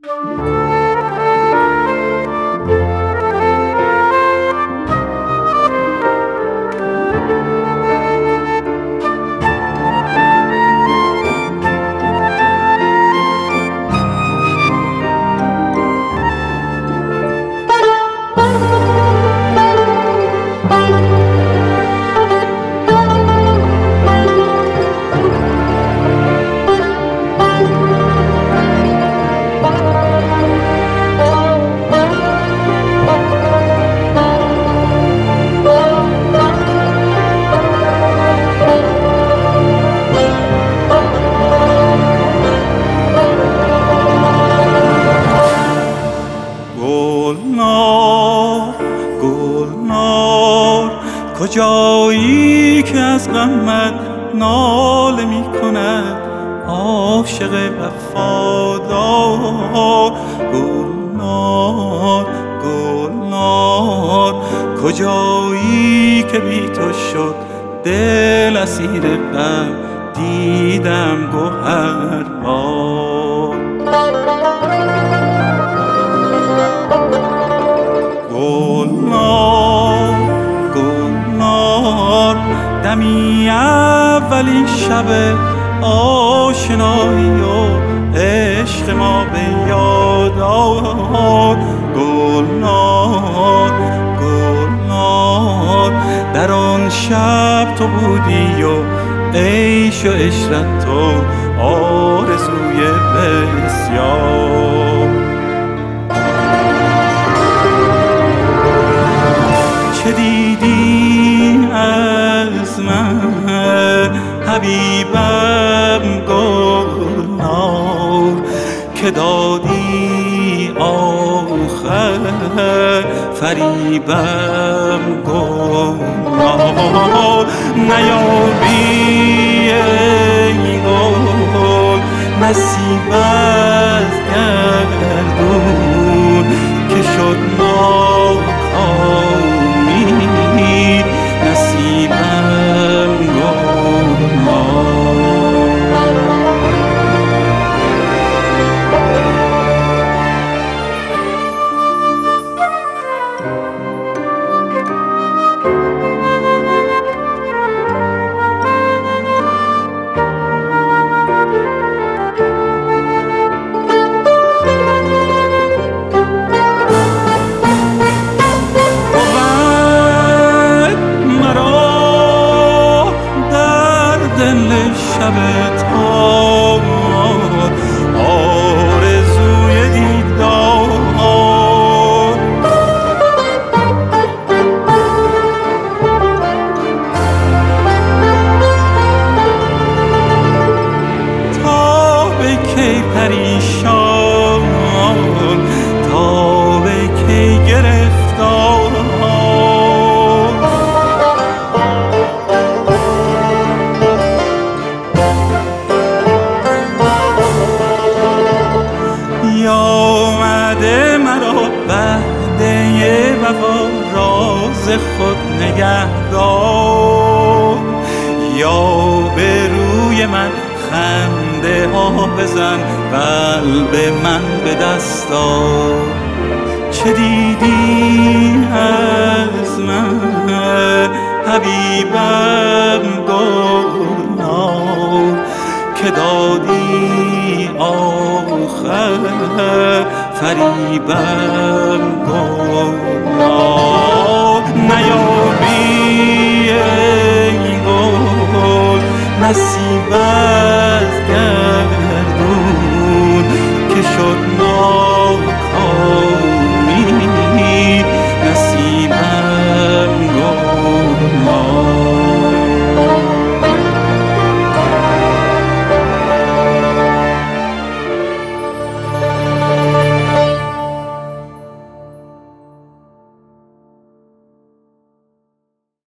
گلنار گلنار کجایی که از غمت ناله می کند عاشق وفادار؟ گلنار گلنار کجایی که بی تو شد دل اسیر غم دیدم گوهربار؟ گلنار گلنار دمی اولین شب آشنایی و عشق ما به یاد آور. گلنار گلنار در آن شب تو بودی و عیش و عشرت تو آرزوی بسیار. چه دیدی از من حبیبم گلنار که دادی آخر فریبم گلنار؟ نیابی ای گل نصیب از گردون که شد ناکامی نصیبم گلنار. شب تار آرزوی دیدار تا به کی پریشان تا به کی گرفتار؟ آمده مرا وعده وفا راز خود نگهدار، یا به روی من خنده ها بزن قلب من به دست آر. چه دیدی از من حبیبم گلنار که دادی آخر فریبم گلنار؟ نیابی ای گل نصیبم